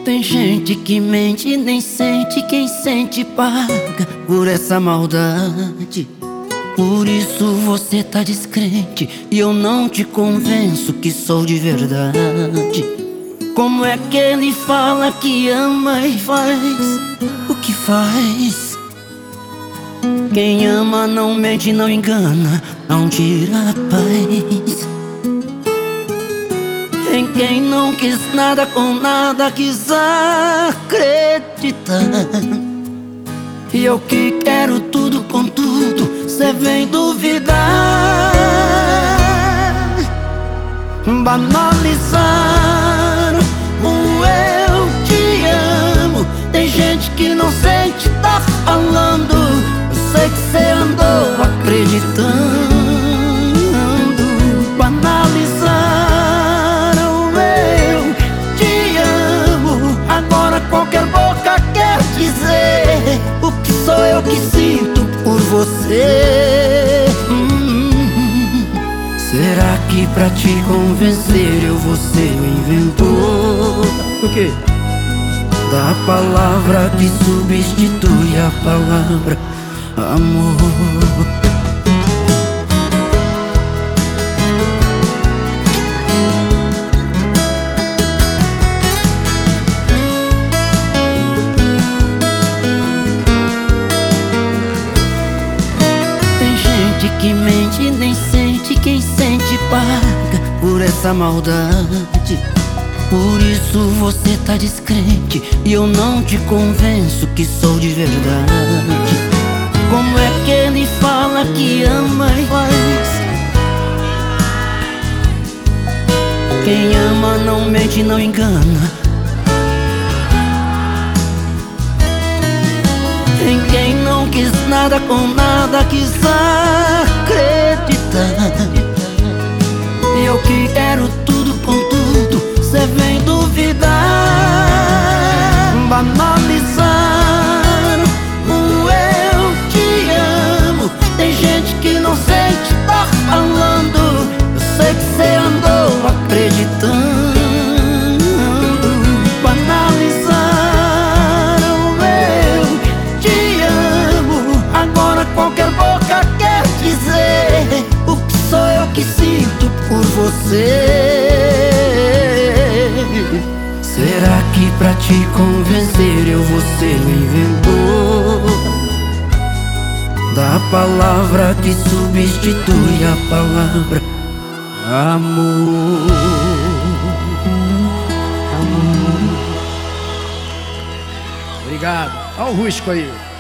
Tem gente que mente e nem sente, quem sente paga por essa maldade. Por isso você tá descrente e eu não te convenço que sou de verdade. Como é que ele fala que ama e faz o que faz? Quem ama não mente, não engana, não tira a paz. Em quem não quis nada com nada, quis acreditar. E eu que quero tudo com tudo, cê vem duvidar. Banalizar o eu te amo. Tem gente que não sente, tá falando. Eu sei que cê andou acreditando. Banalizar o eu te amo. Agora qualquer boca quer dizer o que sou eu que sinto por você. Será que pra te convencer eu vou ser o inventor? O quê? Da palavra que substitui a palavra amor. Que mente e nem sente, quem sente paga por essa maldade. Por isso você tá descrente e eu não te convenço que sou de verdade. Como é que ele fala que ama e faz? Quem ama não mente, não engana. Em quem não quis nada com nada, quis acreditar. E eu que quero tudo com tudo, cê vem duvidar. Banalizar o eu te amo. Tem gente que não sente, tá falando. Eu sei que cê andou acreditando. Qualquer boca quer dizer o que sou eu que sinto por você. Será que pra te convencer eu vou ser o inventor da palavra que substitui a palavra amor? Obrigado. Olha o Rusco aí.